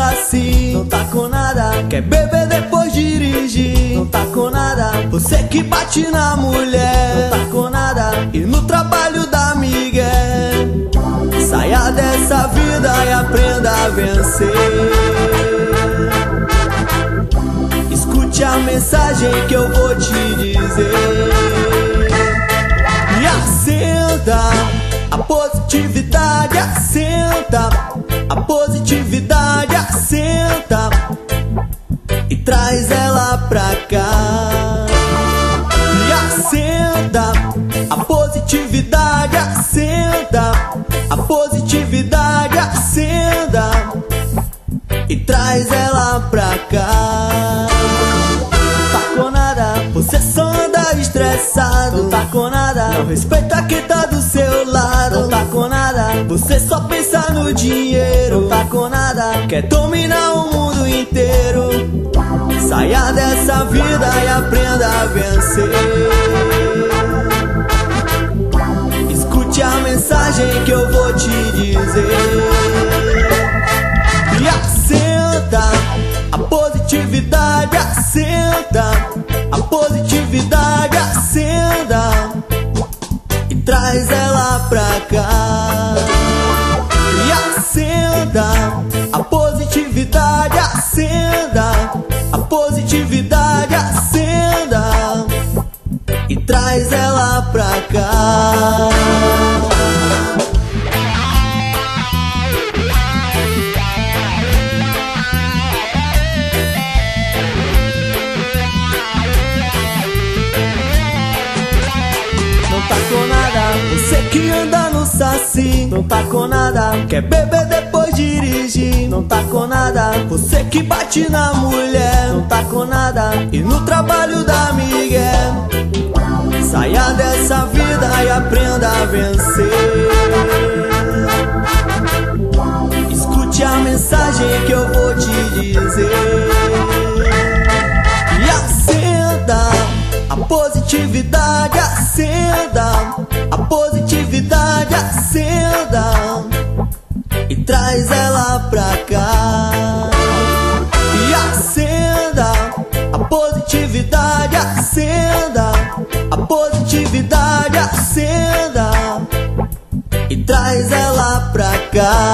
saci, não tá com nada. Quer beber depois dirigir, não tá com nada. Você que bate na mulher, não tá com nada. E no trabalho dá migué. Saia dessa vida e aprenda a vencer. Escute a mensagem que eu vou te dizer. E assenta a positividade, assenta a positividade, assenta e traz ela pra cá. E assenta a positividade, assenta a positividade, assenta e traz ela pra cá. Não tá com nada, você só anda estressado. Não tá com nada, não respeita quem tá do seu lado. Não tá com nada, você só pensa no dinheiro. Não tá com nada, quer dominar o mundo inteiro. Saia dessa vida e aprenda a vencer. Escute a mensagem que eu vou te dizer. E assenta a positividade, assenta a positividade, assenta e traz ela pra cá. E assenta a positividade, assenta a positividade, assenta e traz ela pra cá. Não tá com nada, você que anda no saci, não tá com nada. Quer beber depois dirigir, não tá com nada. Você que bate na mulher, não tá com nada. E no trabalho dá migué. Saia dessa vida e aprenda a vencer. Escute a mensagem que eu vou te dizer. E assenta a positividade, assenta a positividade, assenta e traz ela pra cá. E acenda a positividade, acenda a positividade, acenda e traz ela pra cá.